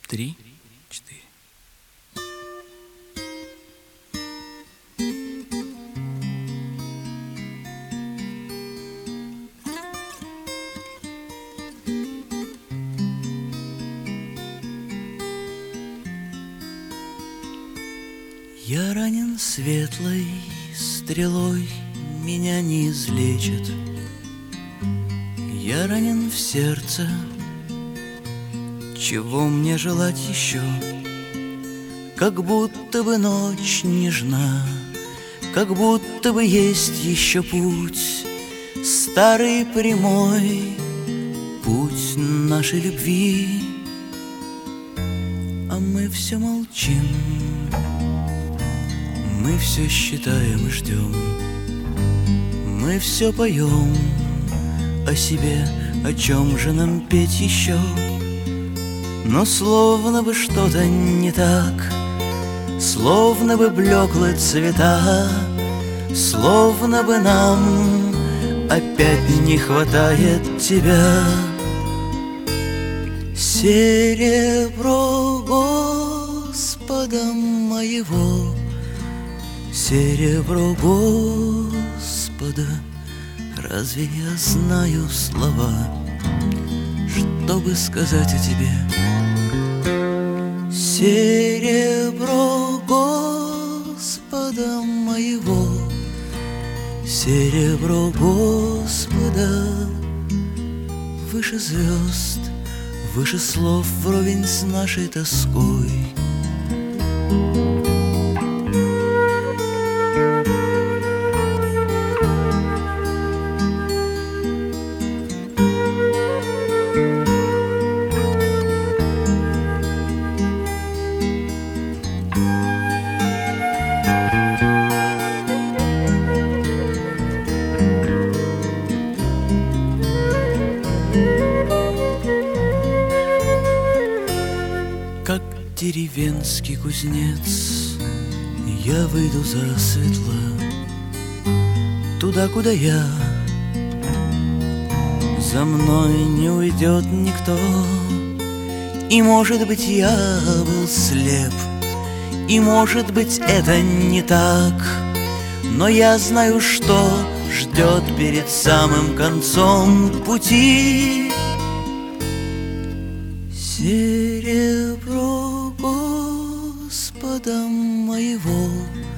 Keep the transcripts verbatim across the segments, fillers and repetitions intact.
три, четыре. Я ранен светлой стрелой, меня не излечит. Я ранен в сердце, чего мне желать еще? Как будто бы ночь нежна, как будто бы есть еще путь, старый прямой путь нашей любви. А мы все молчим, мы все считаем и ждем, мы все поем о себе, о чем же нам петь еще? Но словно бы что-то не так, словно бы блеклы цвета, словно бы нам опять не хватает тебя. Серебро Господа моего, серебро Господа, разве я знаю слова, чтобы сказать о тебе? Серебро Господа моего, серебро Господа, выше звезд, выше слов, вровень с нашей тоской. Как деревенский кузнец, я выйду засветло туда, куда я. За мной не уйдет никто. И, может быть, я был слеп, и, может быть, это не так, но я знаю, что ждет перед самым концом пути. Серебро Господа моего,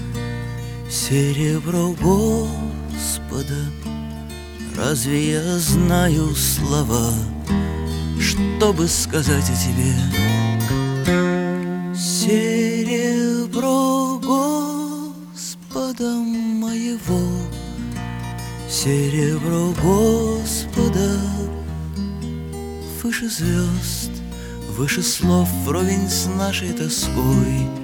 серебро Господа, разве я знаю слова, чтобы сказать о тебе? Серебро Господа моего, серебро Господа, выше звезд, выше слов, вровень с нашей тоской.